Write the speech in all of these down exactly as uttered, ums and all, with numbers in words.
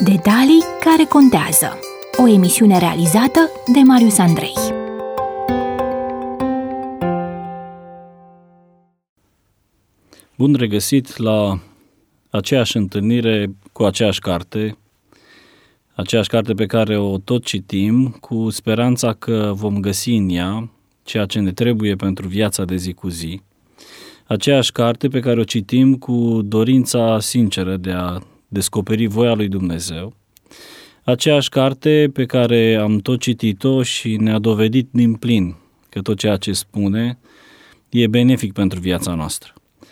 Detalii care contează. O emisiune realizată de Marius Andrei. Bun regăsit la aceeași întâlnire cu aceeași carte, aceeași carte pe care o tot citim, cu speranța că vom găsi în ea ceea ce ne trebuie pentru viața de zi cu zi. Aceeași carte pe care o citim cu dorința sinceră de a descoperi voia lui Dumnezeu. Aceeași carte pe care am tot citit-o și ne-a dovedit din plin că tot ceea ce spune e benefic pentru viața noastră.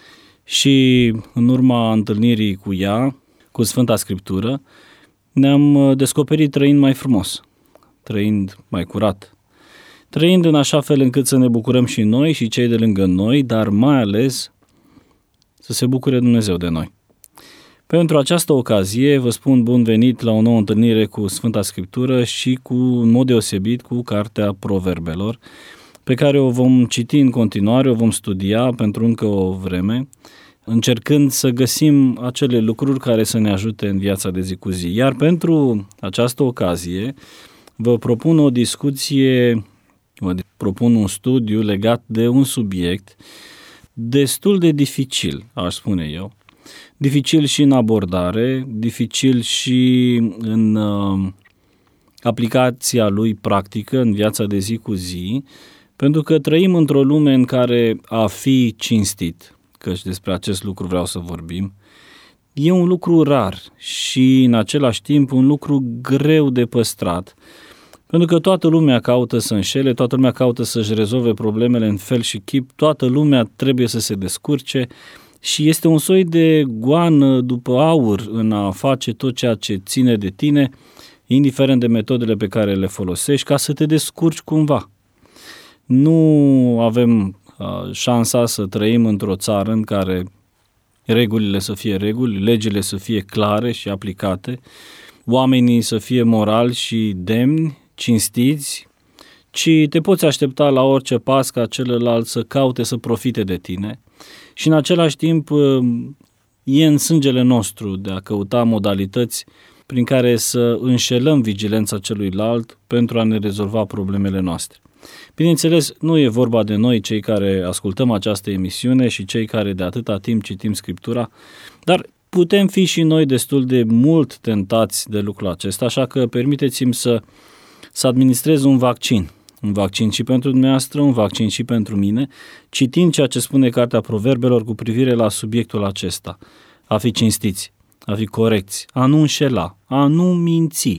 Și în urma întâlnirii cu ea, cu Sfânta Scriptură, ne-am descoperit trăind mai frumos, trăind mai curat, trăind în așa fel încât să ne bucurăm și noi și cei de lângă noi, dar mai ales să se bucure Dumnezeu de noi. Pentru această ocazie vă spun bun venit la o nouă întâlnire cu Sfânta Scriptură și cu, în mod deosebit, cu Cartea Proverbelor, pe care o vom citi în continuare, o vom studia pentru încă o vreme, încercând să găsim acele lucruri care să ne ajute în viața de zi cu zi. Iar pentru această ocazie vă propun o discuție, vă propun un studiu legat de un subiect destul de dificil, aș spune eu. Dificil și în abordare, dificil și în uh, aplicația lui practică în viața de zi cu zi, pentru că trăim într-o lume în care a fi cinstit, căci despre acest lucru vreau să vorbim, e un lucru rar și în același timp un lucru greu de păstrat, pentru că toată lumea caută să înșele, toată lumea caută să-și rezolve problemele în fel și chip, toată lumea trebuie să se descurce și este un soi de goană după aur în a face tot ceea ce ține de tine, indiferent de metodele pe care le folosești, ca să te descurci cumva. Nu avem uh, șansa să trăim într-o țară în care regulile să fie reguli, legile să fie clare și aplicate, oamenii să fie morali și demni, cinstiți, ci te poți aștepta la orice pas ca celălalt să caute să profite de tine. Și în același timp e în sângele nostru de a căuta modalități prin care să înșelăm vigilența celuilalt pentru a ne rezolva problemele noastre. Bineînțeles, nu e vorba de noi, cei care ascultăm această emisiune și cei care de atâta timp citim Scriptura, dar putem fi și noi destul de mult tentați de lucrul acesta, așa că permiteți-mi să, să administrez un vaccin. Un vaccin și pentru dumneavoastră, un vaccin și pentru mine, citind ceea ce spune Cartea Proverbelor cu privire la subiectul acesta, a fi cinstiți, a fi corecți, a nu înșela, a nu minți.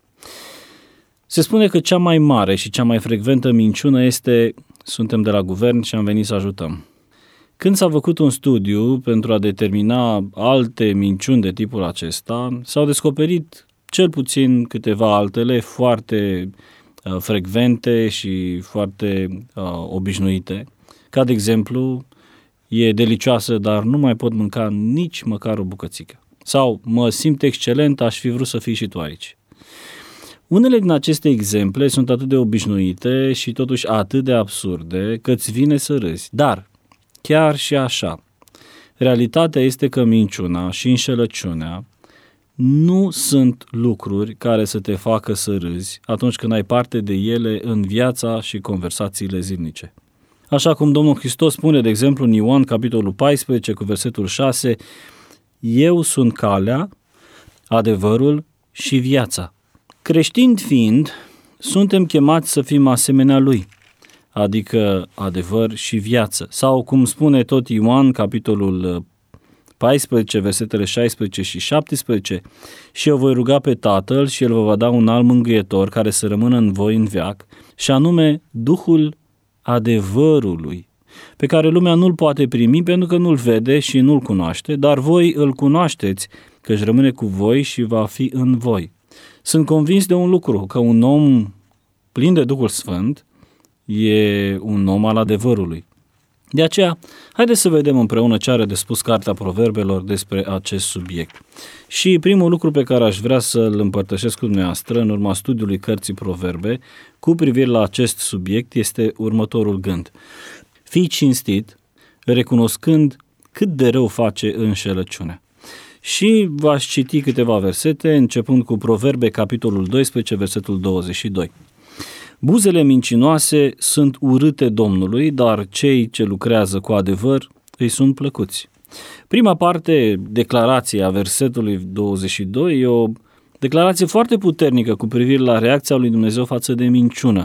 Se spune că cea mai mare și cea mai frecventă minciună este: suntem de la guvern și am venit să ajutăm. Când s-a făcut un studiu pentru a determina alte minciuni de tipul acesta, s-au descoperit cel puțin câteva altele foarte frecvente și foarte uh, obișnuite, ca de exemplu, e delicioasă, dar nu mai pot mânca nici măcar o bucățică. Sau, mă simt excelent, aș fi vrut să fii și tu aici. Unele din aceste exemple sunt atât de obișnuite și totuși atât de absurde că îți vine să râzi. Dar, chiar și așa, realitatea este că minciuna și înșelăciunea nu sunt lucruri care să te facă să râzi atunci când ai parte de ele în viața și conversațiile zilnice. Așa cum Domnul Hristos spune, de exemplu, în Ioan, capitolul paisprezece, cu versetul șase, eu sunt calea, adevărul și viața. Creștini fiind, suntem chemați să fim asemenea Lui, adică adevăr și viață. Sau cum spune tot Ioan, capitolul paisprezece, versetele șaisprezece și șaptesprezece, și eu voi ruga pe Tatăl și El vă va da un alt mângâietor care să rămână în voi în veac, și anume Duhul adevărului, pe care lumea nu-l poate primi pentru că nu-l vede și nu-l cunoaște, dar voi îl cunoașteți, că își rămâne cu voi și va fi în voi. Sunt convins de un lucru, că un om plin de Duhul Sfânt e un om al adevărului. De aceea, haideți să vedem împreună ce are de spus Cartea Proverbelor despre acest subiect. Și primul lucru pe care aș vrea să-l împărtășesc cu dumneavoastră în urma studiului Cărții Proverbe cu privire la acest subiect este următorul gând. Fii cinstit, recunoscând cât de rău face înșelăciunea. Și v-aș citi câteva versete, începând cu Proverbe, capitolul doisprezece, versetul douăzeci și doi. Buzele mincinoase sunt urâte Domnului, dar cei ce lucrează cu adevăr îi sunt plăcuți. Prima parte, declarație a versetului douăzeci și doi, e o declarație foarte puternică cu privire la reacția lui Dumnezeu față de minciună.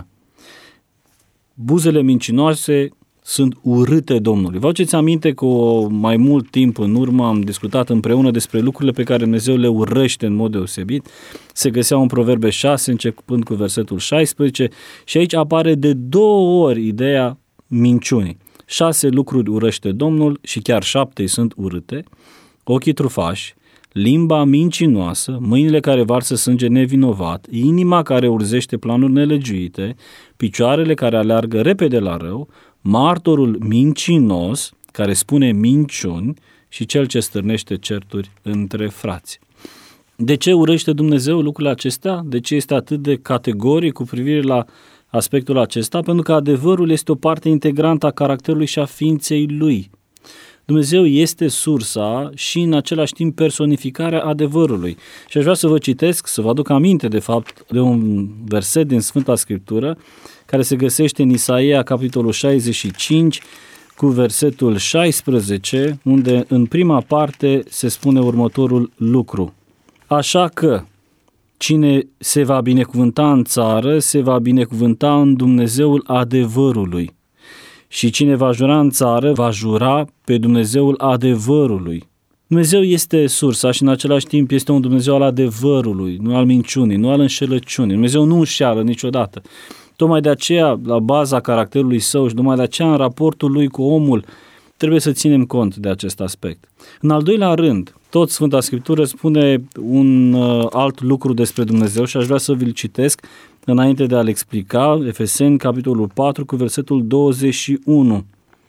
Buzele mincinoase sunt urâte Domnului. Vă aduceți aminte că o, mai mult timp în urmă am discutat împreună despre lucrurile pe care Dumnezeu le urăște în mod deosebit. Se găseau în Proverbe șase, începând cu versetul șaisprezece, și aici apare de două ori ideea minciunii. Șase lucruri urăște Domnul și chiar șapte sunt urâte: ochii trufași, limba mincinoasă, mâinile care varsă sânge nevinovat, inima care urzește planuri nelegiuite, picioarele care aleargă repede la rău, martorul mincinos care spune minciuni și cel ce stârnește certuri între frați. De ce urăște Dumnezeu lucrurile acestea? De ce este atât de categoric cu privire la aspectul acesta? Pentru că adevărul este o parte integrantă a caracterului și a ființei Lui. Dumnezeu este sursa și în același timp personificarea adevărului. Și aș vrea să vă citesc, să vă aduc aminte de fapt de un verset din Sfânta Scriptură care se găsește în Isaia, capitolul șaizeci și cinci, cu versetul șaisprezece, unde în prima parte se spune următorul lucru: așa că cine se va binecuvânta în țară, se va binecuvânta în Dumnezeul adevărului. Și cine va jura în țară, va jura pe Dumnezeul adevărului. Dumnezeu este sursa și în același timp este un Dumnezeu al adevărului, nu al minciunii, nu al înșelăciunii. Dumnezeu nu înșeală niciodată. Tocmai de aceea, la baza caracterului său și numai de aceea în raportul lui cu omul, trebuie să ținem cont de acest aspect. În al doilea rând, tot Sfânta Scriptură spune un uh, alt lucru despre Dumnezeu și aș vrea să vi-l citesc înainte de a-l explica. Efeseni, capitolul patru, cu versetul douăzeci și unu.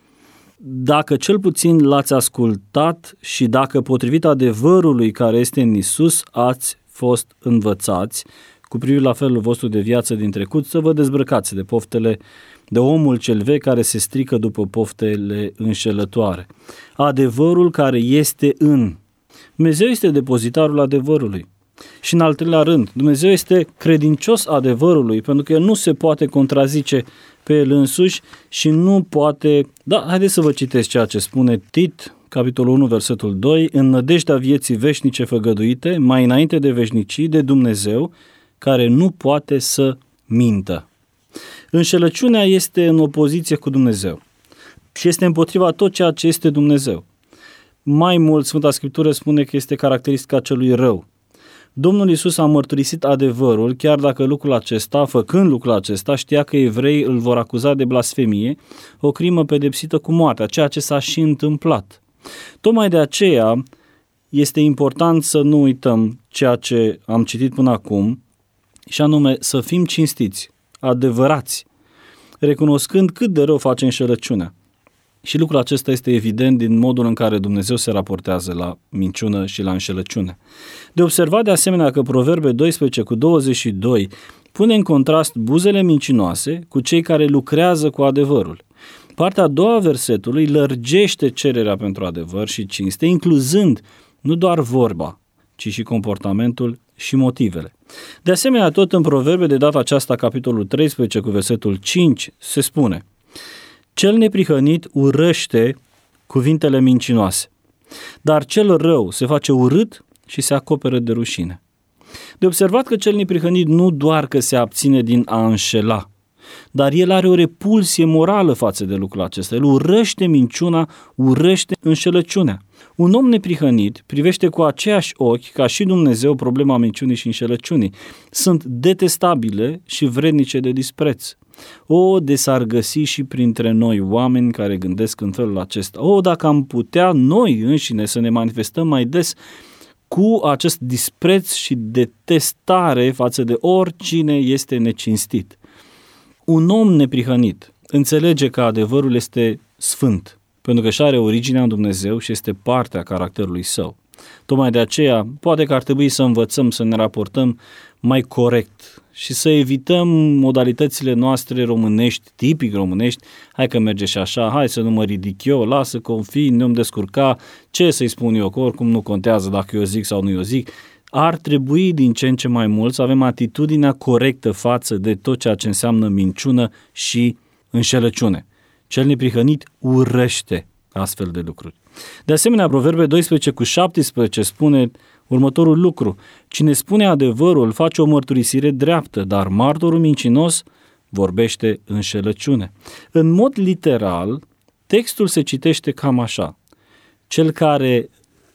Dacă cel puțin l-ați ascultat și dacă potrivit adevărului care este în Iisus ați fost învățați cu privire la felul vostru de viață din trecut, să vă dezbrăcați de poftele, de omul cel vechi care se strică după poftele înșelătoare. Adevărul care este în. Dumnezeu este depozitarul adevărului. Și în al treilea rând, Dumnezeu este credincios adevărului, pentru că El nu se poate contrazice pe El însuși și nu poate... Da, haideți să vă citesc ceea ce spune Tit, capitolul unu, versetul doi, în nădejdea vieții veșnice făgăduite, mai înainte de veșnicii, de Dumnezeu, care nu poate să mintă. Înșelăciunea este în opoziție cu Dumnezeu și este împotriva tot ceea ce este Dumnezeu. Mai mult, Sfânta Scriptură spune că este caracteristica celui rău. Domnul Iisus a mărturisit adevărul, chiar dacă lucrul acesta, făcând lucrul acesta, știa că evreii îl vor acuza de blasfemie, o crimă pedepsită cu moartea, ceea ce s-a și întâmplat. Tocmai de aceea este important să nu uităm ceea ce am citit până acum, și anume să fim cinstiți, adevărați, recunoscând cât de rău face înșelăciunea. Și lucrul acesta este evident din modul în care Dumnezeu se raportează la minciună și la înșelăciune. De observat de asemenea că Proverbe doisprezece cu douăzeci și doi pune în contrast buzele mincinoase cu cei care lucrează cu adevărul. Partea a doua a versetului lărgește cererea pentru adevăr și cinste, incluzând nu doar vorba, ci și comportamentul și motivele. De asemenea, tot în Proverbe, de data aceasta, capitolul treisprezece cu versetul cinci, se spune: cel neprihănit urăște cuvintele mincinoase, dar cel rău se face urât și se acoperă de rușine. De observat că cel neprihănit nu doar că se abține din a înșela, dar el are o repulsie morală față de lucrul acesta. El urăște minciuna, urăște înșelăciunea. Un om neprihănit privește cu aceiași ochi ca și Dumnezeu problema minciunii și înșelăciunii. Sunt detestabile și vrednice de dispreț. O, de s-ar găsi și printre noi oameni care gândesc în felul acesta. O, dacă am putea noi înșine să ne manifestăm mai des cu acest dispreț și detestare față de oricine este necinstit. Un om neprihănit înțelege că adevărul este sfânt, pentru că și are originea în Dumnezeu și este partea caracterului său. Tocmai de aceea, poate că ar trebui să învățăm să ne raportăm mai corect și să evităm modalitățile noastre românești, tipic românești, hai că merge și așa, hai să nu mă ridic eu, lasă că o fi, nu-mi descurca, ce să-i spun eu, că oricum nu contează dacă eu zic sau nu eu zic. Ar trebui din ce în ce mai mult să avem atitudinea corectă față de tot ceea ce înseamnă minciună și înșelăciune. Cel neprihănit urăște astfel de lucruri. De asemenea, Proverbe doisprezece cu șaptesprezece spune următorul lucru: cine spune adevărul face o mărturisire dreaptă, dar martorul mincinos vorbește înșelăciune. În mod literal, textul se citește cam așa: cel care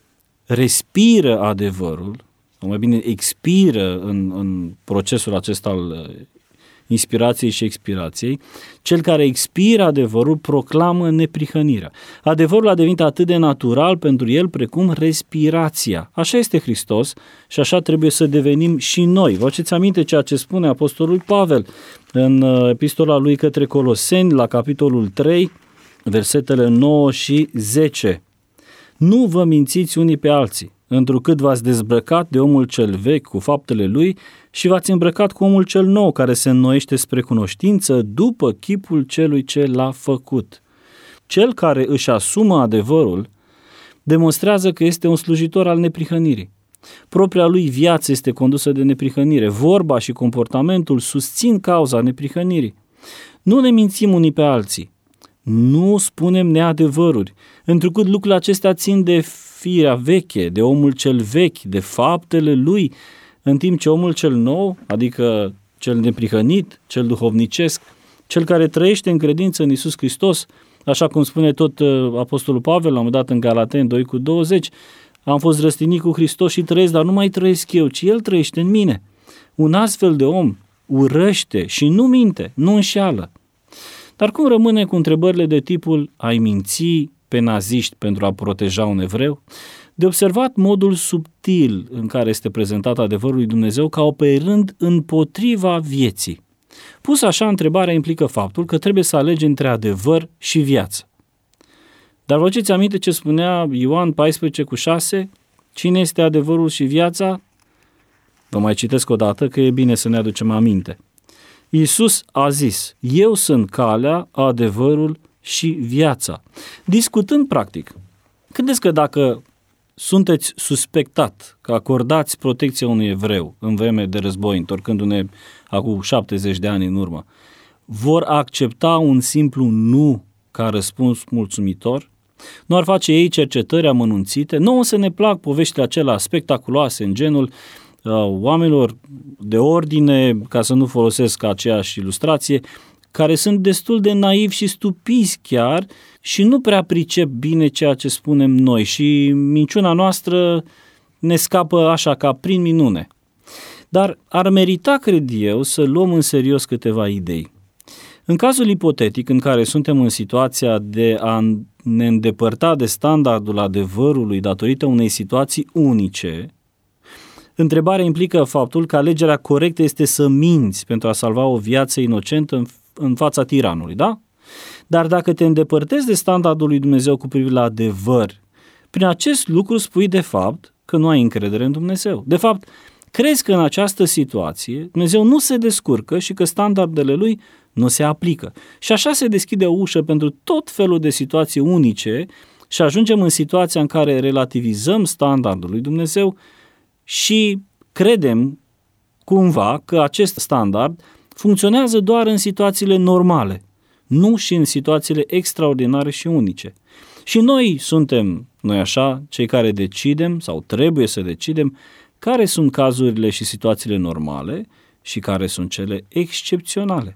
respiră adevărul, sau mai bine expiră în, în procesul acesta al inspirației și expirației, cel care expiră adevărul proclamă neprihănirea. Adevărul a devenit atât de natural pentru el precum respirația. Așa este Hristos și așa trebuie să devenim și noi. Vă aduceți aminte ceea ce spune apostolul Pavel în epistola lui către Coloseni, la capitolul trei, versetele nouă și zece. Nu vă mințiți unii pe alții, întrucât v-ați dezbrăcat de omul cel vechi cu faptele lui și v-ați îmbrăcat cu omul cel nou care se înnoiește spre cunoștință după chipul celui ce l-a făcut. Cel care își asumă adevărul demonstrează că este un slujitor al neprihănirii. Propria lui viață este condusă de neprihănire. Vorba și comportamentul susțin cauza neprihănirii. Nu ne mințim unii pe alții. Nu spunem neadevăruri, întrucât lucrurile acestea țin de firea veche, de omul cel vechi, de faptele lui, în timp ce omul cel nou, adică cel neprihănit, cel duhovnicesc, cel care trăiește în credință în Iisus Hristos, așa cum spune tot apostolul Pavel, la un moment dat în Galateni doi cu douăzeci, am fost răstignit cu Hristos și trăiesc, dar nu mai trăiesc eu, ci El trăiește în mine. Un astfel de om urăște și nu minte, nu înșeală. Dar cum rămâne cu întrebările de tipul ai minți pe naziști pentru a proteja un evreu? De observat modul subtil în care este prezentat adevărul lui Dumnezeu ca operând împotriva vieții. Pus așa, întrebarea implică faptul că trebuie să alegi între adevăr și viață. Dar vă aduceți aminte ce spunea Ioan paisprezece cu șase? Cine este adevărul și viața? Vă mai citesc o dată că e bine să ne aducem aminte. Iisus a zis, eu sunt calea, adevărul și viața. Discutând practic, credeți că dacă sunteți suspectat că acordați protecția unui evreu în vreme de război, întorcându-ne acum șaptezeci de ani în urmă, vor accepta un simplu nu ca răspuns mulțumitor? Nu ar face ei cercetări amănunțite? Nu o să ne plac poveștile acelea spectaculoase în genul uh, oamenilor de ordine, ca să nu folosesc aceeași ilustrație, care sunt destul de naivi și stupizi chiar și nu prea pricep bine ceea ce spunem noi și minciuna noastră ne scapă așa ca prin minune. Dar ar merita, cred eu, să luăm în serios câteva idei. În cazul ipotetic în care suntem în situația de a ne îndepărta de standardul adevărului datorită unei situații unice, întrebarea implică faptul că alegerea corectă este să minți pentru a salva o viață inocentă în, în fața tiranului, da? Dar dacă te îndepărtezi de standardul lui Dumnezeu cu privire la adevăr, prin acest lucru spui de fapt că nu ai încredere în Dumnezeu. De fapt, crezi că în această situație Dumnezeu nu se descurcă și că standardele lui nu se aplică. Și așa se deschide o ușă pentru tot felul de situații unice și ajungem în situația în care relativizăm standardul lui Dumnezeu și credem cumva că acest standard funcționează doar în situațiile normale, nu și în situațiile extraordinare și unice. Și noi suntem, noi așa, cei care decidem sau trebuie să decidem care sunt cazurile și situațiile normale și care sunt cele excepționale.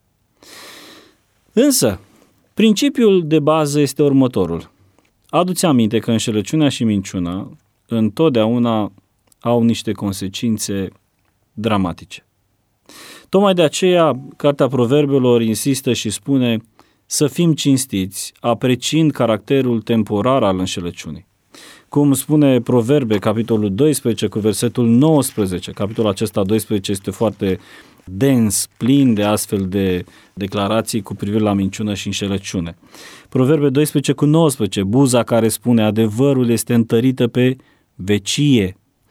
Însă, principiul de bază este următorul. Adu-ți aminte că înșelăciunea și minciuna întotdeauna au niște consecințe dramatice. Tocmai de aceea, Cartea Proverbelor insistă și spune să fim cinstiți, apreciind caracterul temporar al înșelăciunii. Cum spune Proverbe, capitolul doisprezece, cu versetul nouăsprezece, capitolul acesta doisprezece este foarte dens, plin de astfel de declarații cu privire la minciună și înșelăciune. Proverbe doisprezece cu nouăsprezece, buza care spune adevărul este întărită pe vecie,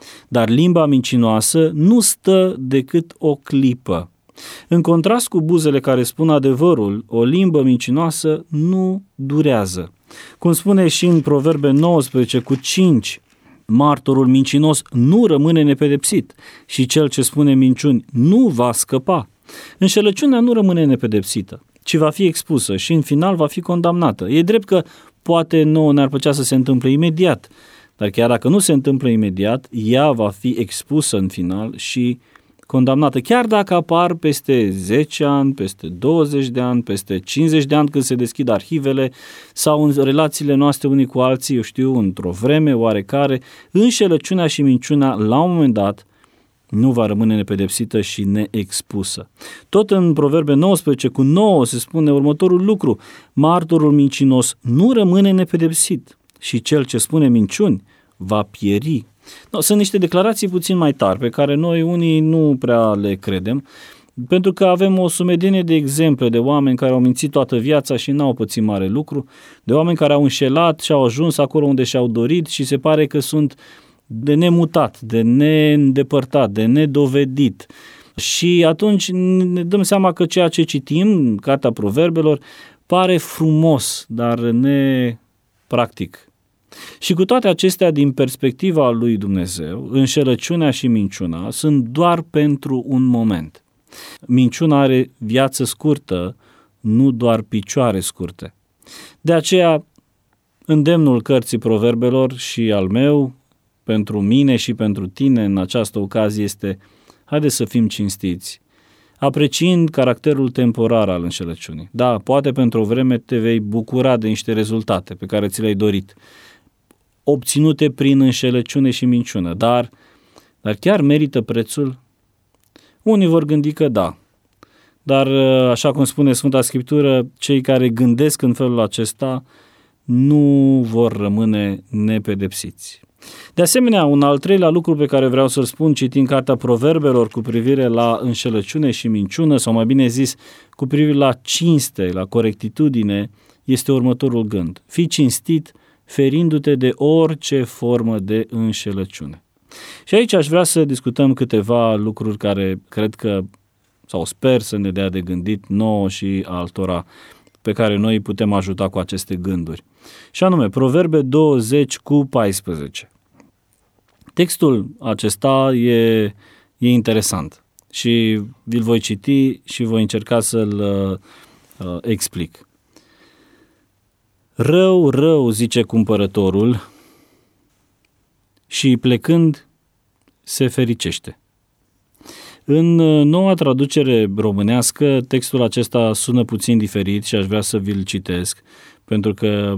dar limba mincinoasă nu stă decât o clipă. În contrast cu buzele care spun adevărul, o limbă mincinoasă nu durează. Cum spune și în Proverbe nouăsprezece cu cinci, martorul mincinos nu rămâne nepedepsit și cel ce spune minciuni nu va scăpa. Înșelăciunea nu rămâne nepedepsită, ci va fi expusă și în final va fi condamnată. E drept că poate nouă ne-ar plăcea să se întâmple imediat, dar chiar dacă nu se întâmplă imediat, ea va fi expusă în final și condamnată, chiar dacă apar peste zece ani, peste douăzeci de ani, peste cincizeci de ani când se deschid arhivele sau în relațiile noastre unii cu alții, eu știu, într-o vreme oarecare, înșelăciunea și minciuna la un moment dat nu va rămâne nepedepsită și neexpusă. Tot în Proverbe nouăsprezece cu nouă se spune următorul lucru: martorul mincinos nu rămâne nepedepsit și cel ce spune minciuni va pieri. No, sunt niște declarații puțin mai tari, pe care noi unii nu prea le credem, pentru că avem o sumedenie de exemple de oameni care au mințit toată viața și n-au pățit mare lucru, de oameni care au înșelat și au ajuns acolo unde și-au dorit și se pare că sunt de nemutat, de neîndepărtat, de nedovedit. Și atunci ne dăm seama că ceea ce citim în Cartea Proverbelor pare frumos, dar nepractic. Și cu toate acestea, din perspectiva lui Dumnezeu, înșelăciunea și minciuna sunt doar pentru un moment. Minciuna are viață scurtă, nu doar picioare scurte. De aceea, îndemnul cărții Proverbelor și al meu, pentru mine și pentru tine în această ocazie este: haide să fim cinstiți, apreciind caracterul temporar al înșelăciunii. Da, poate pentru o vreme te vei bucura de niște rezultate pe care ți le-ai dorit, obținute prin înșelăciune și minciună, dar, dar chiar merită prețul? Unii vor gândi că da, dar așa cum spune Sfânta Scriptură, cei care gândesc în felul acesta nu vor rămâne nepedepsiți. De asemenea, un al treilea lucru pe care vreau să-l spun citind Cartea Proverbelor cu privire la înșelăciune și minciună, sau mai bine zis, cu privire la cinste, la corectitudine, este următorul gând: fii cinstit ferindu-te de orice formă de înșelăciune. Și aici aș vrea să discutăm câteva lucruri care cred că, sau sper să ne dea de gândit nouă și altora, pe care noi putem ajuta cu aceste gânduri. Și anume, Proverbe douăzeci cu paisprezece. Textul acesta e, e interesant și vi-l voi citi și voi încerca să-l uh, explic. Rău, rău, zice cumpărătorul, și plecând se fericește. În noua traducere românească, textul acesta sună puțin diferit și aș vrea să vi-l citesc, pentru că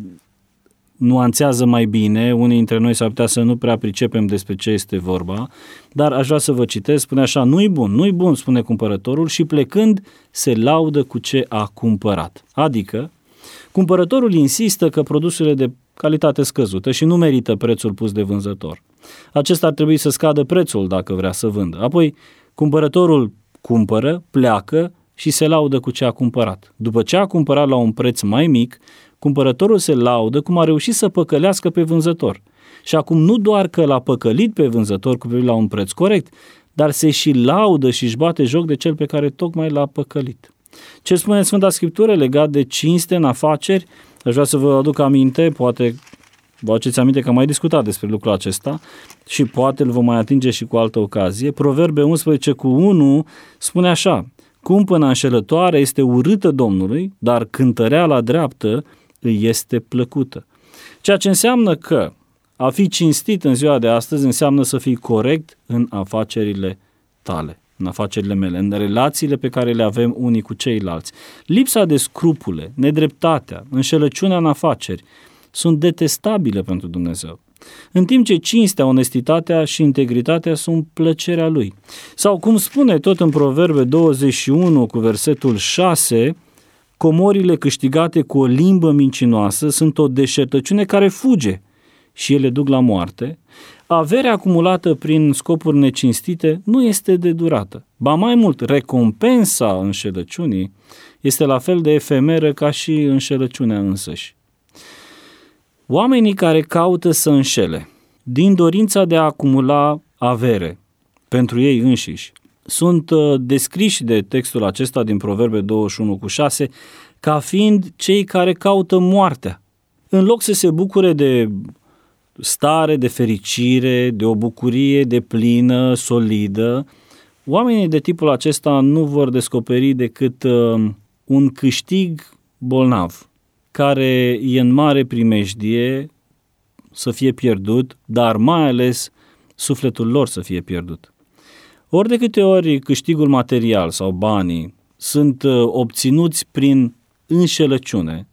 nuanțează mai bine. Unii dintre noi s-ar putea să nu prea pricepem despre ce este vorba, dar aș vrea să vă citesc. Spune așa: nu-i bun, nu-i bun, spune cumpărătorul, și plecând se laudă cu ce a cumpărat. Adică, cumpărătorul insistă că produsele de calitate scăzută și nu merită prețul pus de vânzător. Acesta ar trebui să scadă prețul dacă vrea să vândă. Apoi, cumpărătorul cumpără, pleacă și se laudă cu ce a cumpărat. După ce a cumpărat la un preț mai mic, cumpărătorul se laudă cum a reușit să păcălească pe vânzător. Și acum nu doar că l-a păcălit pe vânzător cu privire la un preț corect, dar se și laudă și își bate joc de cel pe care tocmai l-a păcălit. Ce spune Sfânta Scriptură legat de cinste în afaceri? Aș vrea să vă aduc aminte, poate vă aduceți aminte că am mai discutat despre lucrul acesta și poate îl vom mai atinge și cu altă ocazie. Proverbe unsprezece cu unu spune așa: cumpăna înșelătoare este urâtă Domnului, dar cântăreala dreaptă îi este plăcută. Ceea ce înseamnă că a fi cinstit în ziua de astăzi înseamnă să fii corect în afacerile tale, în afacerile mele, în relațiile pe care le avem unii cu ceilalți. Lipsa de scrupule, nedreptatea, înșelăciunea în afaceri sunt detestabile pentru Dumnezeu, în timp ce cinstea, onestitatea și integritatea sunt plăcerea Lui. Sau cum spune tot în Proverbe douăzeci și unu cu versetul șase, comorile câștigate cu o limbă mincinoasă sunt o deșertăciune care fuge și ele duc la moarte. Averea acumulată prin scopuri necinstite nu este de durată. Ba mai mult, recompensa înșelăciunii este la fel de efemeră ca și înșelăciunea însăși. Oamenii care caută să înșele din dorința de a acumula avere pentru ei înșiși. Sunt uh, descriși de textul acesta din Proverbe douăzeci și unu cu șase ca fiind cei care caută moartea. În loc să se bucure de stare, de fericire, de o bucurie deplină, solidă, oamenii de tipul acesta nu vor descoperi decât uh, un câștig bolnav, care e în mare primejdie să fie pierdut, dar mai ales sufletul lor să fie pierdut. Ori de câte ori câștigul material sau banii sunt uh, obținuți prin înșelăciune,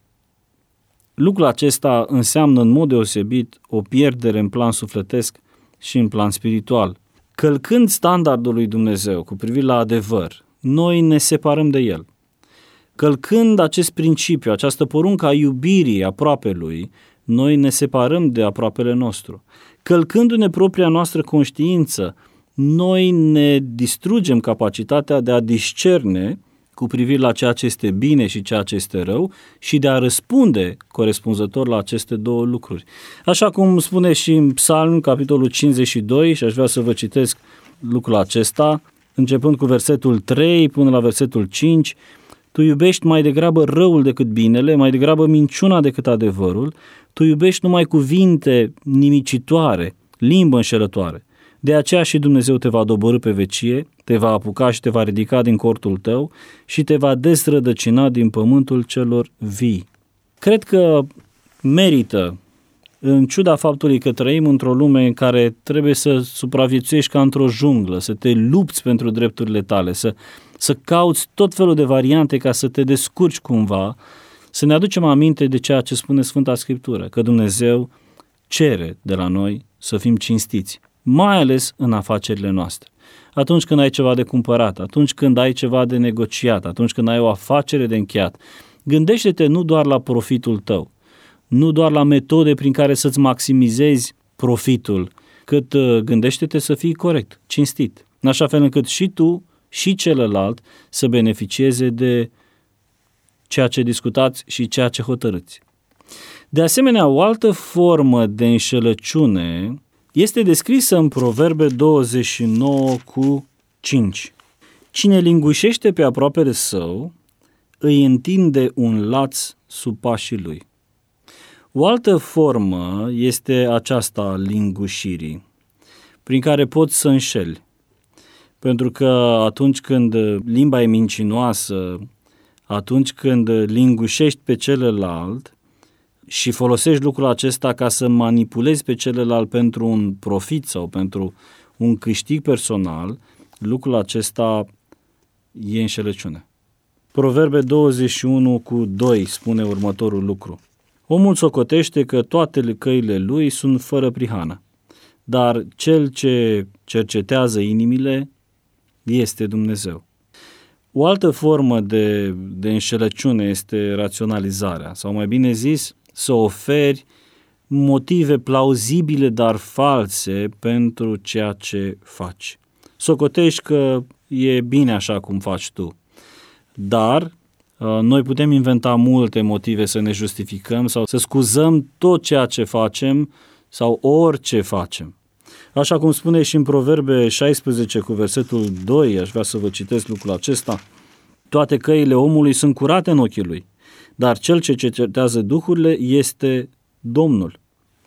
lucrul acesta înseamnă în mod deosebit o pierdere în plan sufletesc și în plan spiritual. Călcând standardul lui Dumnezeu cu privire la adevăr, noi ne separăm de el. Călcând acest principiu, această poruncă a iubirii aproapelui, noi ne separăm de aproapele nostru. Călcându-ne propria noastră conștiință, noi ne distrugem capacitatea de a discerne cu privire la ceea ce este bine și ceea ce este rău și de a răspunde corespunzător la aceste două lucruri. Așa cum spune și în Psalm, capitolul cincizeci și doi, și aș vrea să vă citesc lucrul acesta, începând cu versetul trei până la versetul cinci, tu iubești mai degrabă răul decât binele, mai degrabă minciuna decât adevărul, tu iubești numai cuvinte nimicitoare, limbă înșelătoare. De aceea și Dumnezeu te va doborî pe vecie, te va apuca și te va ridica din cortul tău și te va dezrădăcina din pământul celor vii. Cred că merită, în ciuda faptului că trăim într-o lume în care trebuie să supraviețuiești ca într-o junglă, să te lupți pentru drepturile tale, să, să cauți tot felul de variante ca să te descurci cumva, să ne aducem aminte de ceea ce spune Sfânta Scriptură, că Dumnezeu cere de la noi să fim cinstiți, mai ales în afacerile noastre. Atunci când ai ceva de cumpărat, atunci când ai ceva de negociat, atunci când ai o afacere de încheiat, gândește-te nu doar la profitul tău, nu doar la metode prin care să-ți maximizezi profitul, cât gândește-te să fii corect, cinstit, în așa fel încât și tu și celălalt să beneficieze de ceea ce discutați și ceea ce hotărâți. De asemenea, o altă formă de înșelăciune este descrisă în Proverbe douăzeci și nouă cu cinci. Cine lingușește pe aproapele său, îi întinde un laț sub pașii lui. O altă formă este aceasta a lingușirii, prin care poți să înșeli. Pentru că atunci când limba e mincinoasă, atunci când lingușești pe celălalt și folosești lucrul acesta ca să manipulezi pe celălalt pentru un profit sau pentru un câștig personal, lucrul acesta e înșelăciune. Proverbe douăzeci și unu cu doi spune următorul lucru. Omul socotește că toate căile lui sunt fără prihană, dar cel ce cercetează inimile este Dumnezeu. O altă formă de, de înșelăciune este raționalizarea, sau mai bine zis, să oferi motive plauzibile, dar false pentru ceea ce faci. Socotești că e bine așa cum faci tu, dar noi putem inventa multe motive să ne justificăm sau să scuzăm tot ceea ce facem sau orice facem. Așa cum spune și în Proverbe șaisprezece cu versetul doi, aș vrea să vă citesc lucrul acesta, toate căile omului sunt curate în ochii lui, dar cel ce cercetează duhurile este Domnul.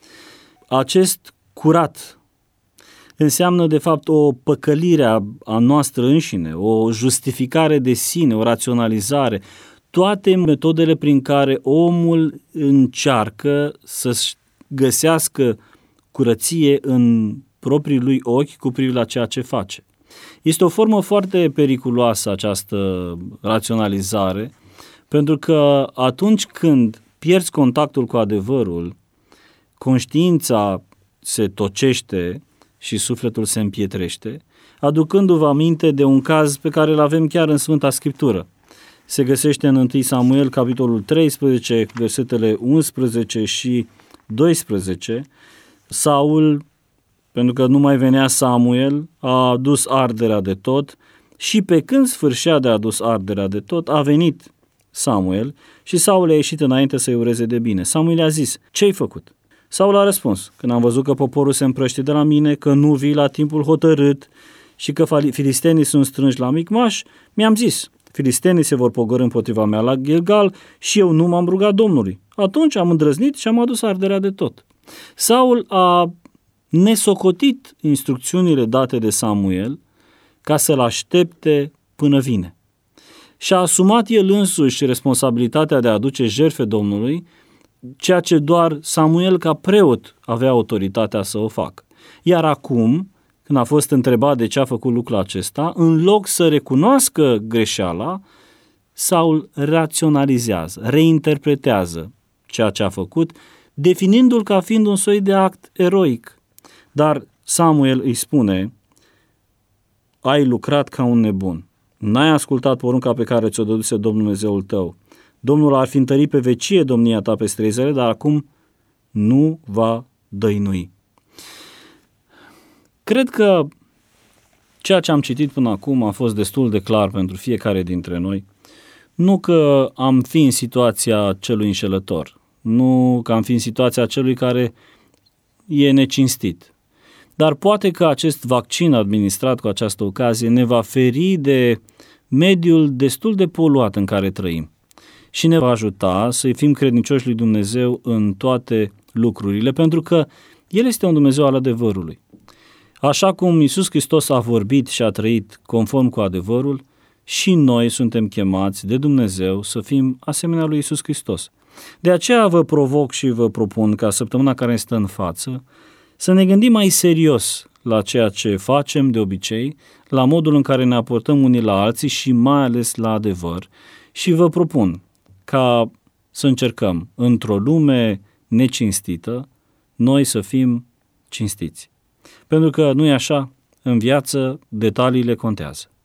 Acest curat înseamnă de fapt o păcălire a, a noastră înșine, o justificare de sine, o raționalizare, toate metodele prin care omul încearcă să-și găsească curăție în proprii lui ochi cu privire la ceea ce face. Este o formă foarte periculoasă această raționalizare, pentru că atunci când pierzi contactul cu adevărul, conștiința se tocește și sufletul se împietrește, aducându-vă aminte de un caz pe care îl avem chiar în Sfânta Scriptură. Se găsește în întâi Samuel, capitolul treisprezece, versetele unsprezece și doisprezece. Saul, pentru că nu mai venea Samuel, a adus arderea de tot și pe când sfârșea de adus arderea de tot, a venit Samuel și Saul a ieșit înainte să-i ureze de bine. Samuel i-a zis, ce-ai făcut? Saul a răspuns: când am văzut că poporul se împrăște de la mine, că nu vii la timpul hotărât și că filistenii sunt strânși la Micmaș, mi-am zis: filistenii se vor pogorî împotriva mea la Gilgal și eu nu m-am rugat Domnului. Atunci am îndrăznit și am adus arderea de tot. Saul a nesocotit instrucțiunile date de Samuel ca să-l aștepte până vine. Și-a asumat el însuși responsabilitatea de a aduce jertfe Domnului, ceea ce doar Samuel ca preot avea autoritatea să o facă. Iar acum, când a fost întrebat de ce a făcut lucrul acesta, în loc să recunoască greșeala, Saul raționalizează, reinterpretează ceea ce a făcut, definind-l ca fiind un soi de act eroic. Dar Samuel îi spune: ai lucrat ca un nebun, n-ai ascultat porunca pe care ți-o dăduse Domnul Dumnezeul tău. Domnul ar fi întărit pe vecie domnia ta peste Israel, dar acum nu va dăinui. Cred că ceea ce am citit până acum a fost destul de clar pentru fiecare dintre noi. Nu că am fi în situația celui înșelător, nu că am fi în situația celui care e necinstit. Dar poate că acest vaccin administrat cu această ocazie ne va feri de mediul destul de poluat în care trăim și ne va ajuta să fim credincioși lui Dumnezeu în toate lucrurile, pentru că El este un Dumnezeu al adevărului. Așa cum Iisus Hristos a vorbit și a trăit conform cu adevărul, și noi suntem chemați de Dumnezeu să fim asemenea lui Iisus Hristos. De aceea vă provoc și vă propun ca săptămâna care stă în față să ne gândim mai serios la ceea ce facem de obicei, la modul în care ne aportăm unii la alții și mai ales la adevăr. Și vă propun ca să încercăm într-o lume necinstită, noi să fim cinstiți. Pentru că nu e așa, în viață detaliile contează.